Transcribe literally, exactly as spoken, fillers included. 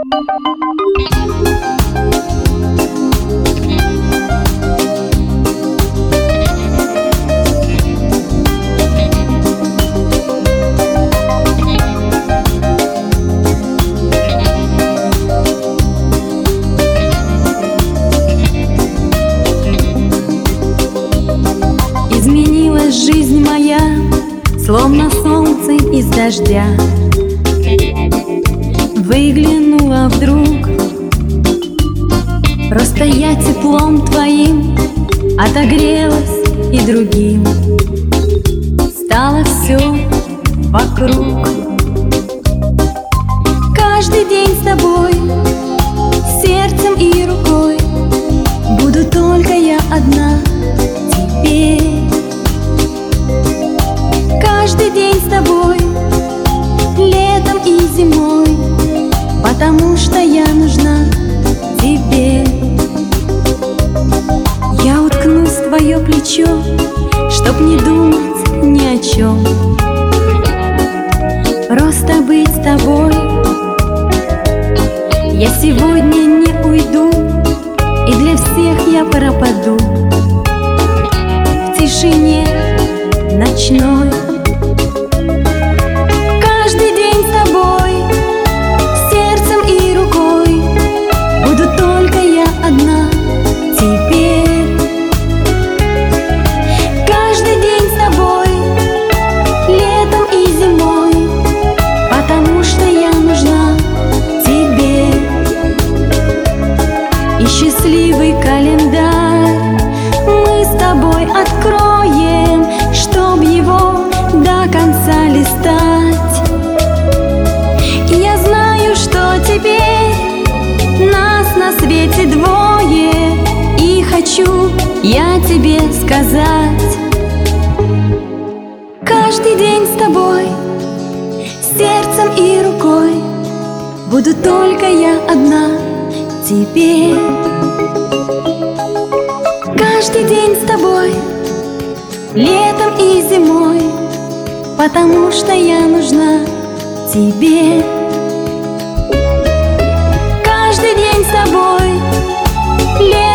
Изменилась жизнь моя, словно солнце из дождя. Выглянула вдруг, просто я теплом твоим отогрелась и другим. Стало все вокруг. Каждый день с тобой, сердцем и рукой, буду только я одна теперь. Каждый день с тобой, летом и зимой, потому что я нужна тебе. Я уткнусь в твое плечо, чтоб не думать ни о чем, просто быть с тобой. Я сегодня не уйду, и для всех я пропаду в тишине ночной. Каждый день с тобой, сердцем и рукой, буду только я одна теперь. Каждый день с тобой, летом и зимой, потому что я нужна тебе. И счастливый календарь мы с тобой откроем, чтоб его до конца листать. И я знаю, что теперь нас на свете двое, и хочу я тебе сказать: каждый день с тобой, сердцем и рукой, буду только я одна теперь. Каждый день с тобой, летом и зимой, потому что я нужна тебе. Каждый день с тобой, летом